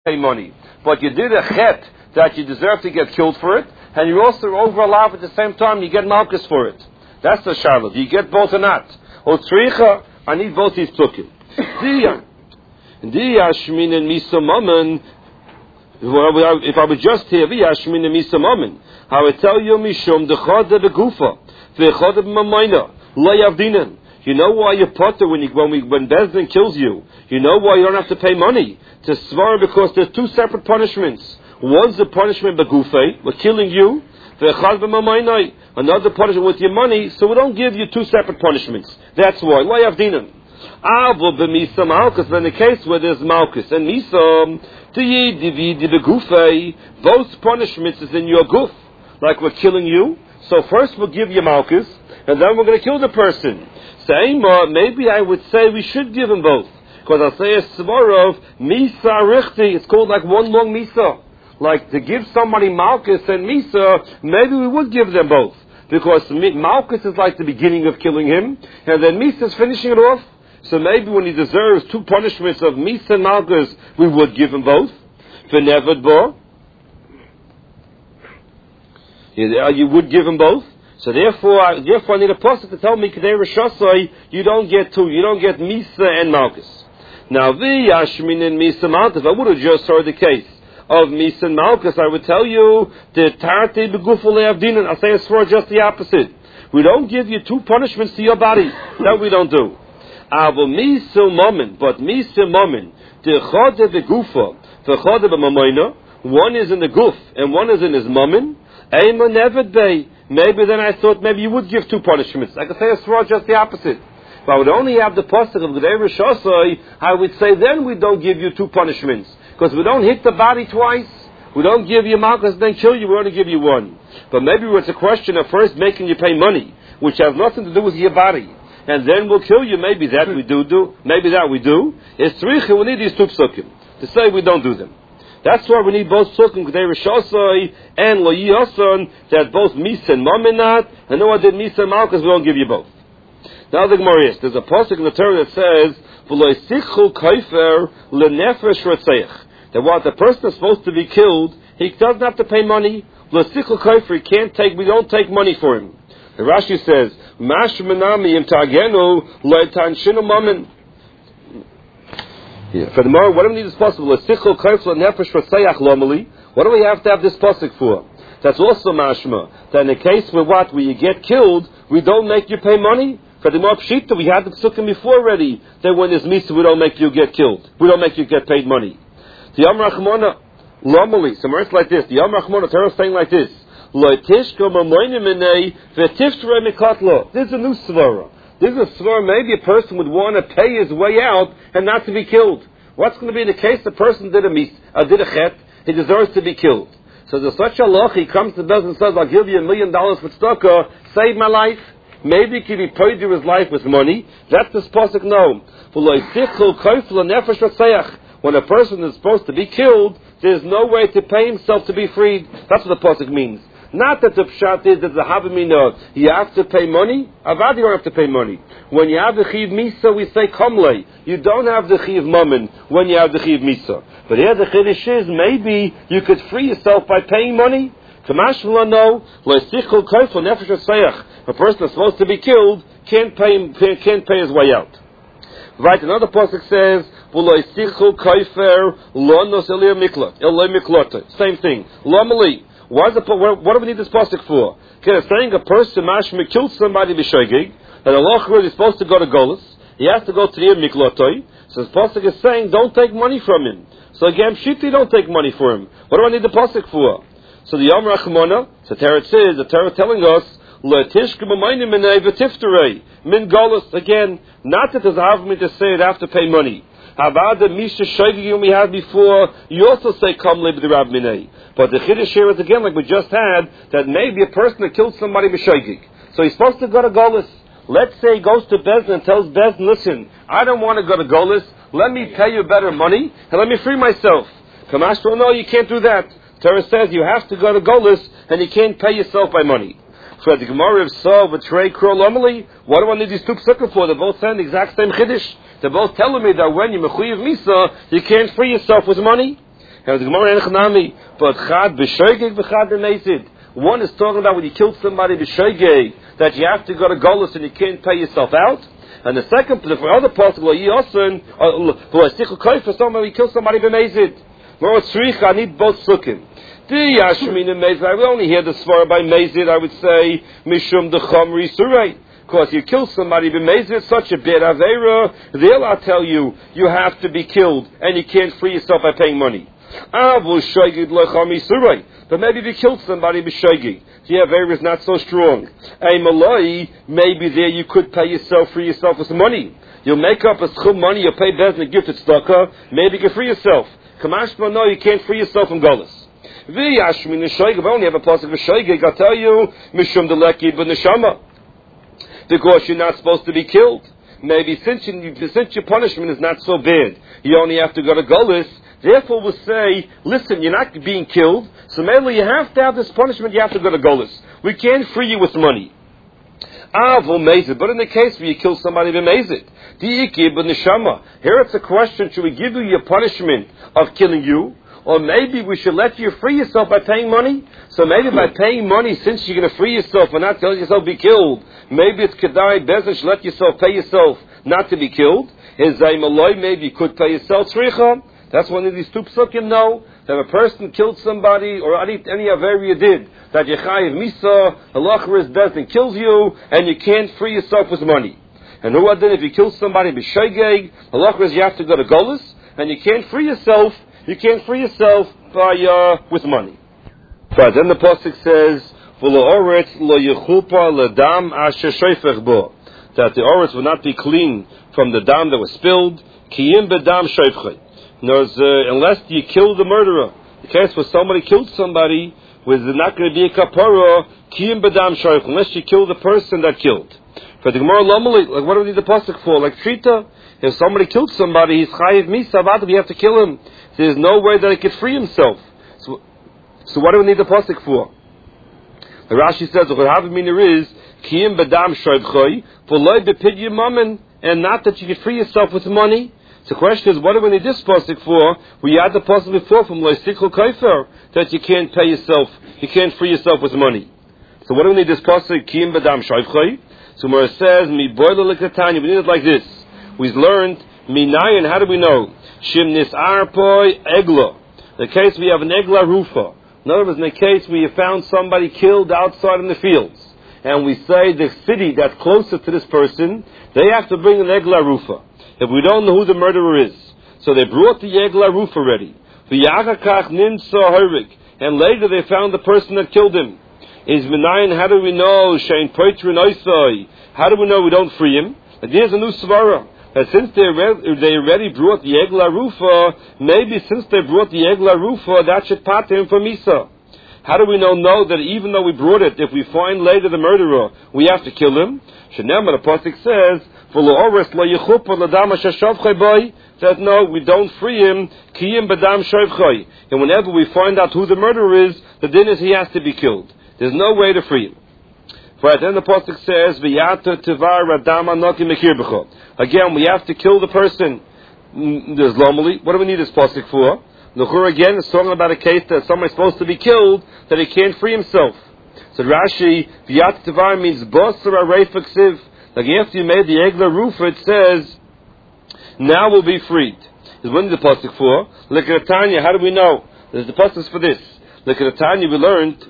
pay money. But you did a chet that you deserve to get killed for it, and you also overlap at the same time, you get malchus for it. That's the charlotte. Do you get both or not? O tzricha, I need both these psukim. Shmin and Misa Mammon. If I would just hear Shmin and Misa Mammon, I would tell you Mishum Dechad Begufa, Vechad Mamayna, Layavdinan. You know why you potter when Bezdin kills you? You know why you don't have to pay money to svar, because there's two separate punishments. One's the punishment Begufay, we're killing you. Vechad Mamayna, another punishment with your money. So we don't give you two separate punishments. That's why Layavdinan. Because in the case where there's malchus and misa, both punishments is in your guf, like we're killing you. So first we'll give you malchus, and then we're going to kill the person. Maybe I would say we should give them both, because I'll say a svar of misa richti. It's called like one long misa, like to give somebody malchus and misa. Maybe we would give them both, because malchus is like the beginning of killing him, and then misa is finishing it off. So maybe when he deserves two punishments of Misa and Malchus, we would give him both. You would give him both. So therefore I need a pasuk to tell me, you don't get two. You don't get Misa and Malchus. Now, Yashmin and Misa Malchus, if I would have just heard the case of Misa and Malchus, I would tell you, the Tarate Beguful Avdinan. I say it's for just the opposite. We don't give you two punishments to your body. That we don't do. But misil mammon, the chode begufa, the chode b'mamayna, one is in the guf and one is in his mammon. Maybe then I thought maybe you would give two punishments. I could say a sword just the opposite. If I would only have the pasuk of G'dei Rishasai, I would say then we don't give you two punishments, because we don't hit the body twice. We don't give you malchus then kill you. We only give you one. But maybe it's a question of first making you pay money, which has nothing to do with your body, and then we'll kill you. Maybe that we do. Maybe that we do. It's tzricha. We need these two psukim to say we don't do them. That's why we need both psukim, G'dei Rishasai and Lo Yiyason, that both Misa and Maminat, and no one did Misa and Malchus, we don't give you both. Now the Gemara is, there's a pasuk in the Torah that says, V'lo yisichu kaifer lenefesh ratzeich, that what the person is supposed to be killed, he doesn't have to pay money. V'lo yisichu kaifer, we don't take money for him. The Rashi says, Mash menami im tagenu loitanshinu mamin. Furthermore, what do we need this pasuk? L'sichul kaifer lenefesh ratzeich lomali. What do we have to have this pasuk for? That's also mashma. That in the case where you get killed, we don't make you pay money. For the more pshita, we had the psukim before already, that when there's misa, we don't make you get killed. We don't make you get paid money. The Yom Rachmona, Lomali, some words like this. The Yom Rachmona, Torah is saying like this. This is a new svara. This is a svara, maybe a person would want to pay his way out and not to be killed. What's going to be the case? The person did a chet, he deserves to be killed. So there's such a loch, he comes to us and says, I'll give you $1 million for tzedakah, save my life. Maybe he can be paid to his life with money. That's the pasuk. No. When a person is supposed to be killed, there's no way to pay himself to be freed. That's what the pasuk means. Not that the pshat is that the havamina, you have to pay money. Avad, you don't have to pay money. When you have the chiv misa, we say kamlei. You don't have the chiv mammon when you have the chiv misa. But here the chiddush is, maybe you could free yourself by paying money. A person that's supposed to be killed can't pay his way out. Right, another pasuk says, same thing. What do we need this pasuk for? It's saying a person mashma killed somebody b'shoigig, and Allah is supposed to go to Golus. He has to go to the miklotoi. So the pasuk is saying, don't take money from him. So again, shiti, don't take money for him. What do I need the pasuk for? So the Yom Rachmona, the Torah says, the Torah telling us, min galus, again, not that there's a havamina to say it after pay money. Havada misha shoygig we had before, you also say kam le b'dirab minay. But the chiddush here is again, like we just had, that maybe a person that killed somebody b'shoygig. So he's supposed to go to Golus. Let's say he goes to Bezdin and tells Bezdin, listen, I don't want to go to Golus, let me pay you better money, and let me free myself. Kamashro, no, you can't do that. Torah says you have to go to Golus, and you can't pay yourself by money. So the Gemara of Saw, Betray, Krol, Omeli, what do I need these two psukim for? They're both saying the exact same chiddush. They're both telling me that when you mechuyev misa, you can't free yourself with money. And the Gemara Enechanami, but chad b'shoigeg v'chad b'meisid. One is talking about when you killed somebody b'shoigeg, that you have to go to Golus and you can't pay yourself out. And the second, for other parts, for someone, you kill somebody b'meizid. I need both sukkim. We only hear the svara by meizid, I would say, mishum dechomri surei. Because you kill somebody b'meizid, such a bad avera, they'll tell you, you have to be killed, and you can't free yourself by paying money. But maybe if you killed somebody b'shoigig, the avera is not so strong. A malai, maybe there you could pay yourself, free yourself with some money. You'll make up a schum money, you'll pay bezin and gift it tzedakah, maybe you can free yourself. Kamashma, no, you can't free yourself from Golus. V'yashmin n'shoigig, if I only have a pasuk b'shoigig, I'll tell you, mishum deleki b'neshama. Because you're not supposed to be killed. Maybe since your punishment is not so bad, you only have to go to Golus. Therefore, we'll say, listen, you're not being killed, so maybe you have to have this punishment, you have to go to Golus. We can't free you with money. But in the case where you kill somebody b'mezid, here it's a question, should we give you your punishment of killing you? Or maybe we should let you free yourself by paying money? So maybe by paying money, since you're going to free yourself and not telling yourself be killed, maybe it's Kedai Bezin should let yourself pay yourself not to be killed. Maybe you could pay yourself tzricha. That's one of these two psukim know that a person killed somebody or any aver did, that Yechayiv Misa, halacha is Bezin kills you and you can't free yourself with money. And who then if you kill somebody b'shoigeg, halacha is you have to go to Golus and you can't free yourself. You can't free yourself by with money. But then the pasuk says, that the oretz will not be clean from the dam that was spilled. Unless you kill the murderer. The case where somebody killed somebody, was not going to be a kapara, unless you kill the person that killed. For the Gemara Lomali, like what do we need the pasuk for? Like Trita, if somebody killed somebody, he's chayiv misa, we have to kill him. There's no way that he could free himself. So what do we need the pasuk for? The Rashi says, what Havamina is, kiyim badam shoyvchoy, for loy bepidya mammon, and not that you could free yourself with money. So the question is, what do we need this pasuk for? We had the pasuk before from loy sikul kaifer, that you can't pay yourself, you can't free yourself with money. So what do we need this pasuk, kiyim badam shoyvchoy? So Mora says, mi boiler likatanya, we need it like this. We've learned, minayin, how do we know? Shimnis arpoi egla. The case we have an egla rufa. In other words, in the case where you found somebody killed outside in the fields, and we say the city that's closer to this person, they have to bring an egla rufa. If we don't know who the murderer is, so they brought the egla rufa ready. And later they found the person that killed him. Is minayin, how do we know? Shein poitrin oisai. How do we know we don't free him? But here's a new svara. That since they already brought the egla rufa, maybe since they brought the egla rufa, that should pat him for misa. How do we know that even though we brought it, if we find later the murderer, we have to kill him? Shenema, the pasuk says, that no, we don't free him, kiyim badam shovchai. And whenever we find out who the murderer is, the din is he has to be killed. There's no way to free him. Right, then the pasuk says, "V'yata tivar radam anoki mekir b'cho." Again, we have to kill the person. There's lomali. What do we need this pasuk for? Nuchur again is talking about a case that somebody's supposed to be killed, that he can't free himself. So Rashi, "V'yata tivar" means basar arei f'ksiv. Like after you made the egla roof, it says, "Now we'll be freed." Is what is the pasuk for? Look at Tanya. How do we know? There's the pasuk for this. Look at Tanya. We learned.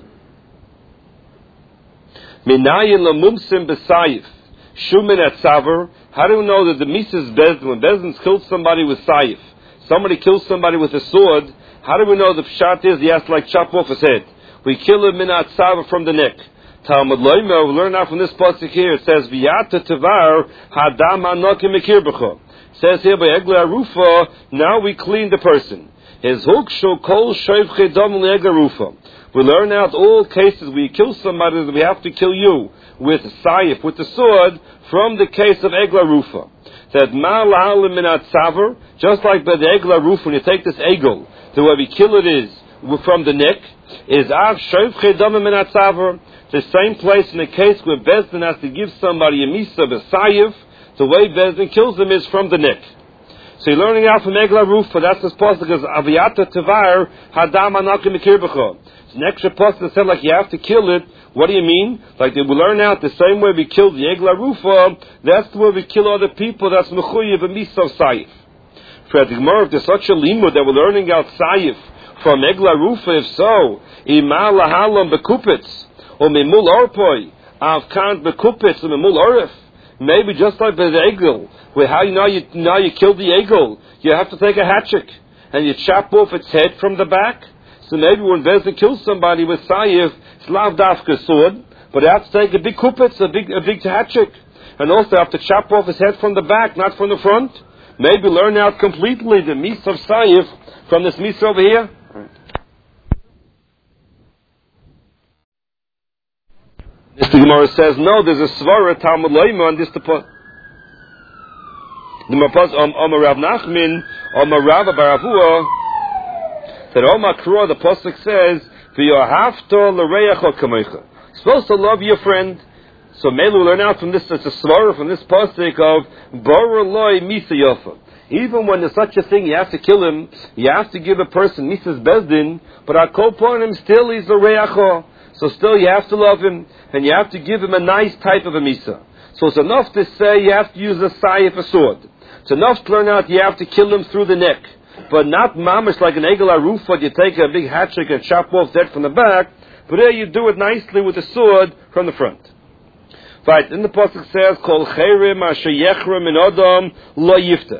Minayin lamumsim b'sayif, shumin at saver. How do we know that the Mises Bezdin, when Bezdin's killed somebody with sayif, somebody kills somebody with a sword, how do we know the pshat is he has to like chop off his head? We kill him in at saver from the neck. Talmud Loimer, we learn out from this pasuk here, it says, V'yata tevar hadam anokim mekir b'cho. It says here by Egla Rufa, now we clean the person. His hook shall kol shevche dam le'egla Rufa. We learn out all cases where you kill somebody that we have to kill you with sayif, with the sword, from the case of Egla Rufa. That ma'al minat saver, just like by the Egla Rufa, when you take this egel, the way we kill it is from the neck, is av shevche dam minat saver. The same place in the case where Bezdin has to give somebody a misa b'sayif, the way Bezdin kills them is from the neck. So you're learning out from Egla Rufa. That's this pasuk because Aviyata Tevar Hadam Anakim Mikirbacha. It's an extra pasuk that said like you have to kill it. What do you mean? Like we learn out the same way we killed the Egla Rufa. That's the way we kill other people. That's Mechuyev and Misav Saif. For the Gemara, if there's such a limud that we're learning out Saif from Egla Rufa, if so, Ima Lahalam Bekupitz or Mimul Orpoi Avkant Bekupitz or Mimul Orif. Maybe just like by the Egel, where how you killed the Egel, you have to take a hatchet and you chop off its head from the back. So maybe when Bezin kills somebody with Saif, it's lav dafka sword, but they have to take a big kupitz, a big hatchet, and also have to chop off his head from the back, not from the front. Maybe learn out completely the mis of Saif from this mis over here. This the Gemara says, no, there's a svara Talmud Loima on this to put. The Mapaz Omar Rav Nachman, Omar Rav Baravua, that Omar Kro, the pasuk says, "V'yohavto l'reiacho kamecha." Supposed to love your friend. So maybe we learn out from this. It's a svara from this pasuk of Bora Loi Misa Yofa. Even when there's such a thing, you have to kill him. You have to give a person Misas Bezdin, but our upon him still is a reiacho. So still you have to love him, and you have to give him a nice type of a misa. So it's enough to say you have to use a sayif, a sword. It's enough to learn out you have to kill him through the neck. But not mamish like an egel aruf, you take a big hatchet and chop off that from the back, but there you do it nicely with a sword from the front. Right, then the pasuk says, Kol chayrim asher yechrim in Adam lo yifta.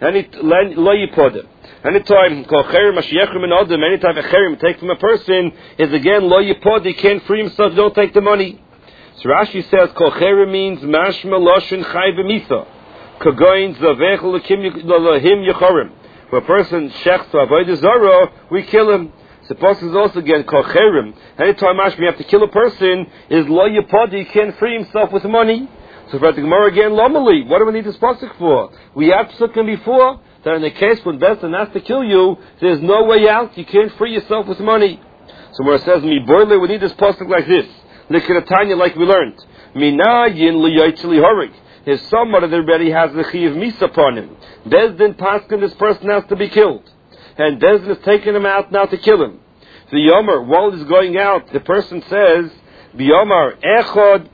Lo yipodim. Anytime Kol chayrim asher yechrim in Adam, anytime a chayrim take from a person, is again lo yipod, he can't free himself, don't take the money. So Rashi says, Kol chayrim means mashma loshin chay v'misa. Kagoin zavech l'him yechorim. When a person shechs to avoid the zara, we kill him. The pasuk is also again kocherim. Anytime we have to kill a person, is lo yipadi, he can't free himself with money. So for the Gemara again, lomali. What do we need this pasuk for? We have spoken before that in the case when Besdin has to kill you, there's no way out. You can't free yourself with money. So where it says mi boile, we need this pasuk like this. Likiratanya, like we learned. Minayin liyotzli horig. If somebody that already has the chi of misa upon him, Besdin paskin, this person has to be killed. And Besdin is taking him out now to kill him. The Yomer, while he's going out, the person says, B'Yomer, Echod,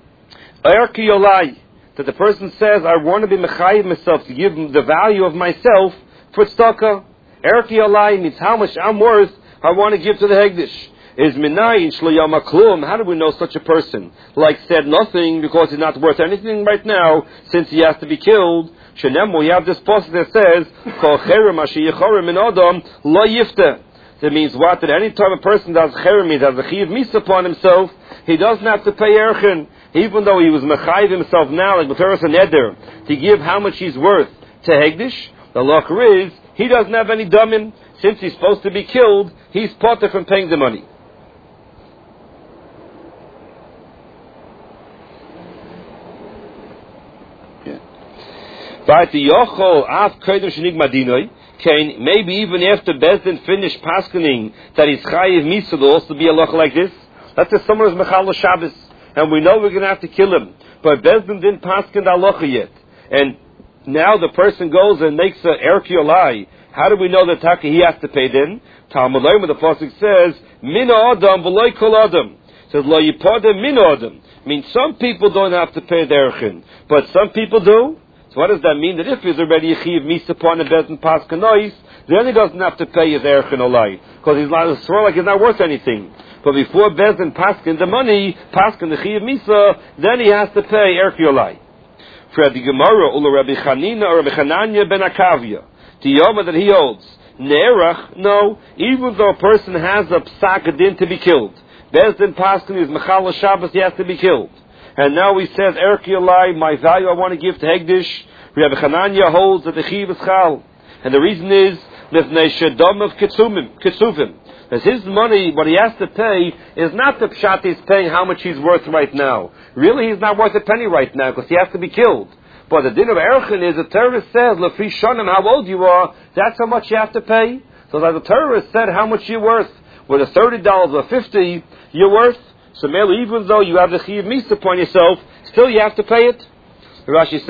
Erki Yolai, that the person says, I want to be mechayiv myself, to give him the value of myself for tzedakah. Erki Yolai means how much I'm worth, I want to give to the Hegdish. Is Minayin Shlo Yama Klum, how do we know such a person? Like said nothing, because he's not worth anything right now, since he has to be killed. Shenemu, we have this pasuk that says, Kol cherem asher yechorim in Adam lo yifta. That means what? That any time a person does cherem, he does a chiv misa upon himself, he doesn't have to pay erchen. Even though he was mechayiv himself now, like B'teres and Eder, to give how much he's worth to Hegdish, the locker is, he doesn't have any damin. Since he's supposed to be killed, he's potter from paying the money. Maybe even after Bezdin finished paskening that he's chayiv misa, there'll also be a loch like this. Let's say someone is mechal Shabbos, and we know we're going to have to kill him, but Bezdin didn't pasken the halacha yet, and now the person goes and makes a erki olai. How do we know that Taka he has to pay then? Talmud Loima, the pasuk says, Min Adam v'loy kol Adam. It says lo yipodim min Adam. Means some people don't have to pay their erchin, but some people do. So what does that mean? That if he's already a chiv misa upon a Bezdin paskanois, then he doesn't have to pay his erchin olai, because he's not swear like he's not worth anything. But before Bezdin paskin the money, paskin the chiv misa, then he has to pay erki olai. For the Gemara, Ula Rabbi Chanina or Rabbi Chananya ben Akavia, the Yoma that he holds, Ne'erach, no, even though a person has a psak adin to be killed, Bezdin paskin is mechal Shabbos, he has to be killed. And now he says, Erki Olai, my value I want to give to Hegdish. Rabbi Chananya holds that the chiv is chal. And the reason is, Mifnei Shedom of Kitsuvim. Because his money, what he has to pay, is not the pshat he's paying how much he's worth right now. Really, he's not worth a penny right now, because he has to be killed. But the din of Erchin is, the terrorist says, Lefi Shonim, how old you are, that's how much you have to pay. So that the terrorist said how much you're worth. Whether $30 or $50, you're worth. So merely, even though you have the chiv misa upon yourself, still you have to pay it. Rashi says,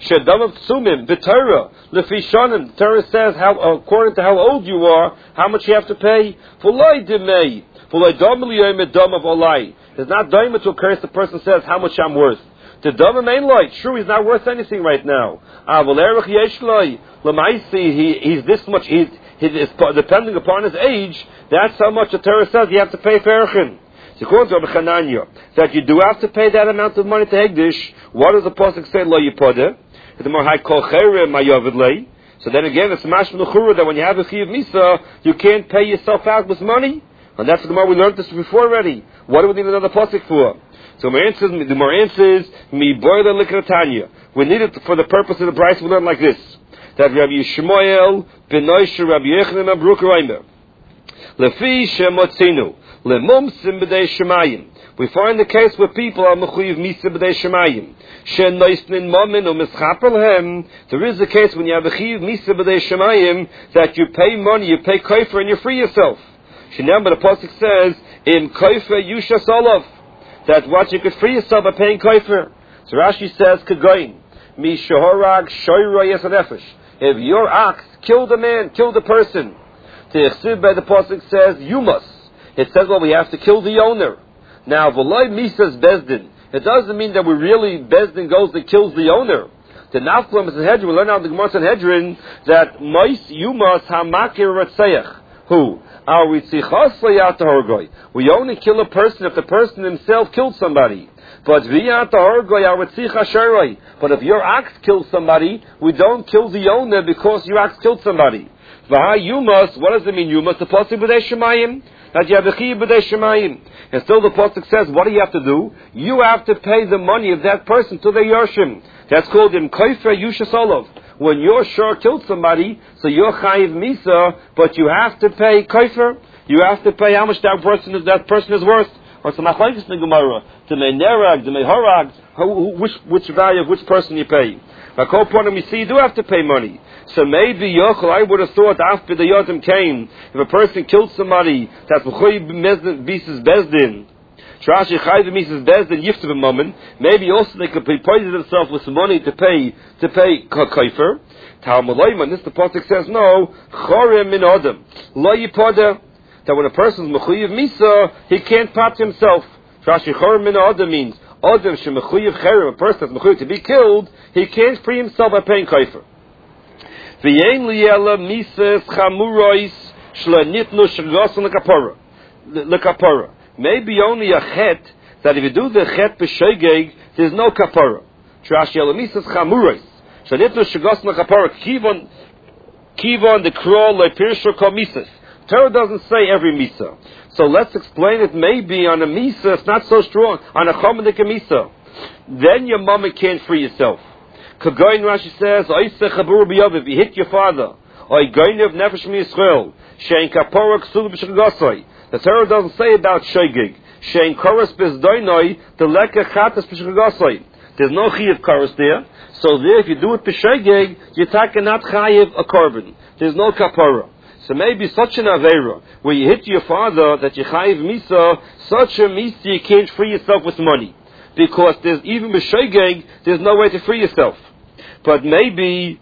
Shedam of Tsumim, the Torah, Lefishanim, the Torah says how, according to how old you are, how much you have to pay. Fulai Demei, Fulai Domiliyim Dom of Olai. It's not Daima to a curse the person says how much I'm worth. The Dom main light, true, he's not worth anything right now. Avolerach Yeshloi, Lamaisi, he's this much, he is depending upon his age, that's how much the Torah says you have to pay for Erchin. So according to Rabbi Chananya, that you do have to pay that amount of money to Hegdish. What does the pasuk say? Lo Yipodeh. The more high kol cherem mayovid lei. So then again, it's mashma l'chura that when you have a chiyuv misa, you can't pay yourself out with money. And that's the Gemara, we learned this before already. What do we need another pasuk for? So the more answers, mi boiler likratanya. We need it for the purpose of the price. We learn like this: that Rabbi Yishmael benoisha Rabbi Yochanan Abruk Reimer lefi shemotzinu lemumsim b'dei shemayim. We find the case where people are mechuyev misa b'dei shemayim. There is a case when you have a chiyuv misa b'dei shemayim that you pay money, you pay kofer, and you free yourself. Shinam, but the pasuk says in kofer yushas olav, that what you could free yourself by paying kofer. So Rashi says kagoyin mi shahorag shoyra yesanefesh. If your ox killed a man, killed a person, the by the pasuk says you must. It says, well, we have to kill the owner. Now, v'loy misas bezdin. It doesn't mean that we really bezdin goes and kills the owner. The naflam is in Hedron. We learn out the Gemara in Hedron that mois yumas hamakir ratzayach. Who? We only kill a person if the person himself killed somebody. But if your ox kills somebody, we don't kill the owner because your ox killed somebody. What does it mean? You must possibly b'dei shemayim. That you have the chiyuv b'dei shemayim. And still the pasuk says, what do you have to do? You have to pay the money of that person to the Yershim. That's called in kofer yushas olav. When your shor killed somebody, so you're chayiv misa, but you have to pay kofer. You have to pay how much that person is worth. Or some machlokes in the Gemara, to me nerag, to me horag, which value of which person you pay. By call point we see you do have to pay money. So maybe Yochel, I would have thought after the Yodim came, if a person killed somebody that's b'choy b'mises bezdin, Trashi chayv b'mises bezdin yifta b'momen, maybe also they could poison themselves with some money to pay kofer. Talmud Leiman, this the pasuk says no, chorem min adam, lo yipodeh, that when a person is mechuyev misa, he can't pat himself. Trashi chorem min adam means adam shemechuyev cherem, a person that's mechuyev to be killed, he can't free himself by paying kofer. V'yein liyela mises chamurois shlenitnu shgason lekapara. Maybe only a chet, that if you do the chet b'shegeg, there's no kapara. Trash yela mises chamurois shlenitnu shgason lekapara. Kivon the crawl lepirsho kol mises. Torah doesn't say every misa. So let's explain it. Maybe on a misa it's not so strong. On a chomedik misa, then your mama can't free yourself. Kagoyin Rashi says, if you hit your father, the Torah doesn't say about shegig. There's no chiyav karas there. So there, if you do it b'shegig, you're taking not chayiv a korban. There's no kapara. So maybe such an avera, where you hit your father, that you chayiv misa, such a misa you can't free yourself with money. Because there's even b'shegig, there's no way to free yourself. But maybe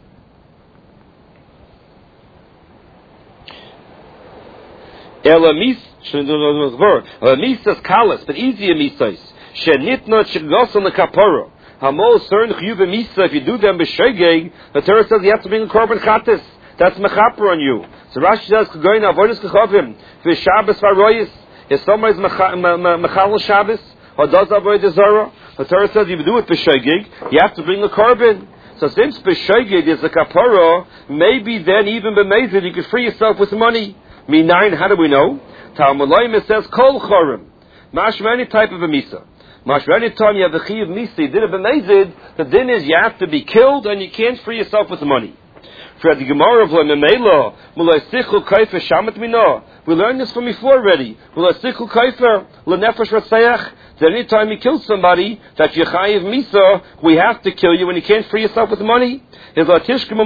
misas kalas, but easier misas. Shenitna shgason lekapara. Hamo certain chiyuv misa. If you do them b'shegeg, the Torah says you have to bring a korban chatas. That's mechaper on you. So Rashi says kagoyin avodas kechavim v'Shabbos v'royis. If somebody's mechal Shabbos or does avodah zara, the Torah says if you do it b'shegeg, you have to bring a korban. So since b'shegeg is a kapara, maybe then even b'mezid you could free yourself with money. Minayin, how do we know? Talmud Leiman says kol chorim. Mashma any type of a misa. Mashma any time you have the chiyuv misa, you did a b'mezid, the din is you have to be killed and you can't free yourself with money. For the Gemara of Lemela, mulasichul kaifer shamat minah. We learned this from before already. Mulasichul kaifer lenefesh ratzayach. That any time you kill somebody, that you chayiv misa, we have to kill you when you can't free yourself with money. We learned this from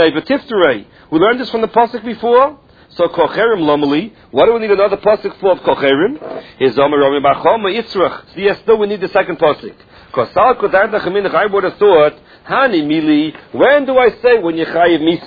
the pasuk before. So kocherim lomali. What do we need another pasuk for of kocherim? Is Omer Bachoma Yitzrach. So yes, still we need the second pasuk. Because I would have thought Hani mili, when do I say when you chayiv misa